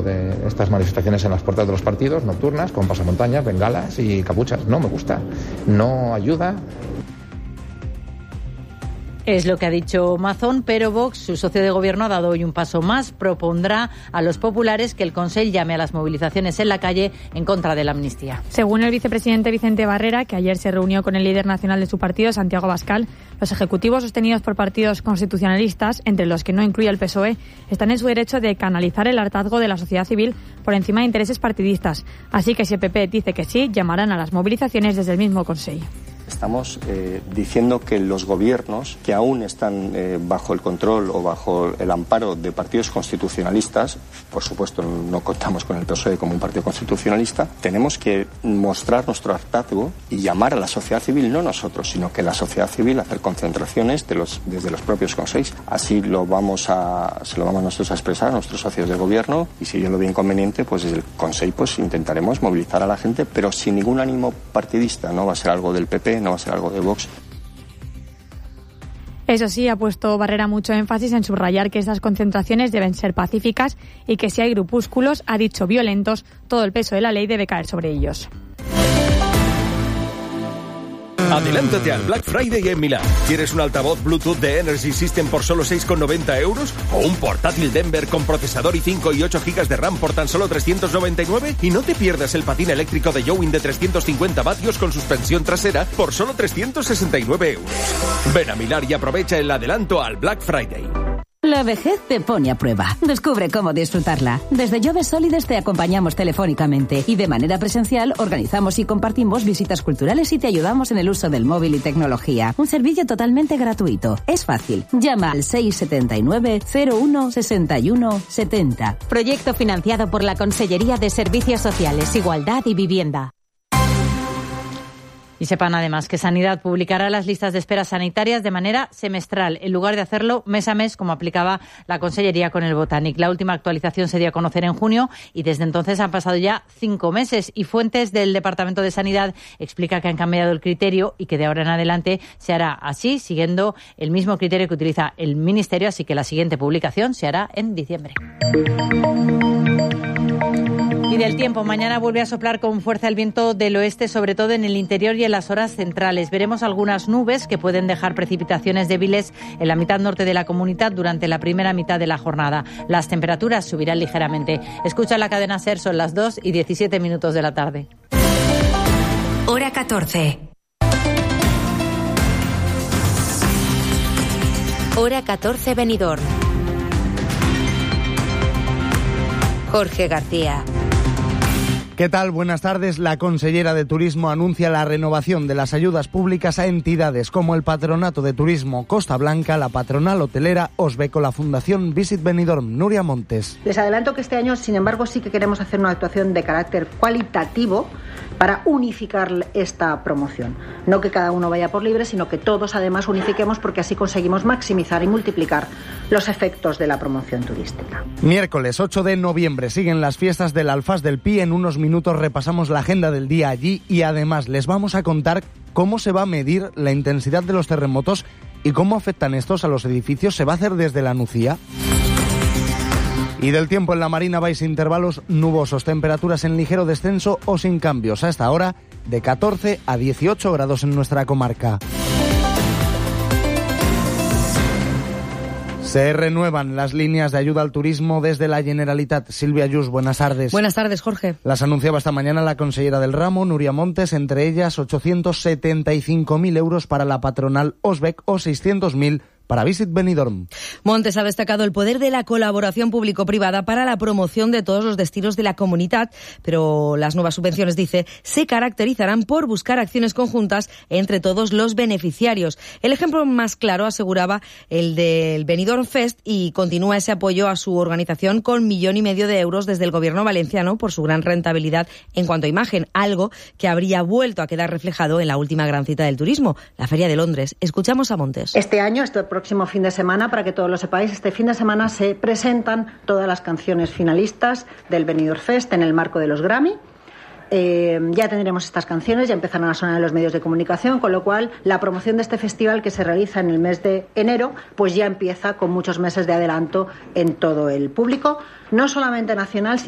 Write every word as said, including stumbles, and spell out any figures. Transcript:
de estas manifestaciones en las puertas de los partidos, nocturnas, con pasamontañas, bengalas y capuchas. No me gusta, no ayuda. Es lo que ha dicho Mazón, pero Vox, su socio de gobierno, ha dado hoy un paso más. Propondrá a los populares que el Consell llame a las movilizaciones en la calle en contra de la amnistía. Según el vicepresidente Vicente Barrera, que ayer se reunió con el líder nacional de su partido, Santiago Abascal, los ejecutivos sostenidos por partidos constitucionalistas, entre los que no incluye el P S O E, están en su derecho de canalizar el hartazgo de la sociedad civil por encima de intereses partidistas. Así que si el P P dice que sí, llamarán a las movilizaciones desde el mismo Consell. Estamos eh, diciendo que los gobiernos que aún están eh, bajo el control o bajo el amparo de partidos constitucionalistas, por supuesto no contamos con el P S O E como un partido constitucionalista, tenemos que mostrar nuestro hartazgo y llamar a la sociedad civil, no nosotros, sino que la sociedad civil, hacer concentraciones de los, desde los propios consells. Así lo vamos a, se lo vamos nosotros a expresar a nuestros socios de gobierno, y si yo lo veo inconveniente, pues desde el consell pues intentaremos movilizar a la gente, pero sin ningún ánimo partidista. No va a ser algo del P P, no va a ser algo de Vox. Eso sí, ha puesto Barrera mucho énfasis en subrayar que estas concentraciones deben ser pacíficas y que si hay grupúsculos, ha dicho violentos, todo el peso de la ley debe caer sobre ellos. Adelántate al Black Friday en Milán. ¿Quieres un altavoz Bluetooth de Energy System por solo seis con noventa euros? ¿O un portátil Denver con procesador i cinco y ocho gigas de RAM por tan solo trescientos noventa y nueve? Y no te pierdas el patín eléctrico de Yowin de trescientos cincuenta vatios con suspensión trasera por solo trescientos sesenta y nueve euros. Ven a Milán y aprovecha el adelanto al Black Friday. La vejez te pone a prueba. Descubre cómo disfrutarla. Desde Lloves Sólides te acompañamos telefónicamente y de manera presencial organizamos y compartimos visitas culturales y te ayudamos en el uso del móvil y tecnología. Un servicio totalmente gratuito. Es fácil. Llama al seis siete nueve, cero uno, seis uno siete cero. Proyecto financiado por la Consellería de Servicios Sociales, Igualdad y Vivienda. Y sepan además que Sanidad publicará las listas de espera sanitarias de manera semestral, en lugar de hacerlo mes a mes, como aplicaba la Consellería con el Botanic. La última actualización se dio a conocer en junio y desde entonces han pasado ya cinco meses. Y fuentes del Departamento de Sanidad explica que han cambiado el criterio y que de ahora en adelante se hará así, siguiendo el mismo criterio que utiliza el Ministerio, así que la siguiente publicación se hará en diciembre. Y del tiempo, mañana vuelve a soplar con fuerza el viento del oeste, sobre todo en el interior y en las horas centrales. Veremos algunas nubes que pueden dejar precipitaciones débiles en la mitad norte de la comunidad durante la primera mitad de la jornada. Las temperaturas subirán ligeramente. Escucha la cadena SER, son las dos y diecisiete minutos de la tarde. Hora catorce. Hora catorce, Benidorm. Jorge García. ¿Qué tal? Buenas tardes. La consellera de Turismo anuncia la renovación de las ayudas públicas a entidades como el Patronato de Turismo Costa Blanca, la Patronal Hotelera, Osbeco, la Fundación Visit Benidorm. Nuria Montes. Les adelanto que este año, sin embargo, sí que queremos hacer una actuación de carácter cualitativo para unificar esta promoción. No que cada uno vaya por libre, sino que todos además unifiquemos, porque así conseguimos maximizar y multiplicar los efectos de la promoción turística. Miércoles ocho de noviembre siguen las fiestas del Alfaz del Pi. En unos minutos repasamos la agenda del día allí y además les vamos a contar cómo se va a medir la intensidad de los terremotos y cómo afectan estos a los edificios. ¿Se va a hacer desde la Nucía? Y del tiempo en la Marina vais intervalos nubosos, temperaturas en ligero descenso o sin cambios. A esta hora de catorce a dieciocho grados en nuestra comarca. Se renuevan las líneas de ayuda al turismo desde la Generalitat. Silvia Yus, buenas tardes. Buenas tardes, Jorge. Las anunciaba esta mañana la consellera del ramo, Nuria Montes, entre ellas ochocientos setenta y cinco mil euros para la patronal Osbec o seiscientos mil para Visit Benidorm. Montes ha destacado el poder de la colaboración público-privada para la promoción de todos los destinos de la comunidad, pero las nuevas subvenciones, dice, se caracterizarán por buscar acciones conjuntas entre todos los beneficiarios. El ejemplo más claro, aseguraba, el del Benidorm Fest, y continúa ese apoyo a su organización con millón y medio de euros desde el gobierno valenciano por su gran rentabilidad en cuanto a imagen, algo que habría vuelto a quedar reflejado en la última gran cita del turismo, la Feria de Londres. Escuchamos a Montes. Este año, este próximo fin de semana, para que todos lo sepáis, este fin de semana se presentan todas las canciones finalistas del Benidorm Fest en el marco de los Grammy. Eh, ya tendremos estas canciones, ya empezarán a sonar en los medios de comunicación, con lo cual la promoción de este festival, que se realiza en el mes de enero, pues ya empieza con muchos meses de adelanto en todo el público, no solamente nacional,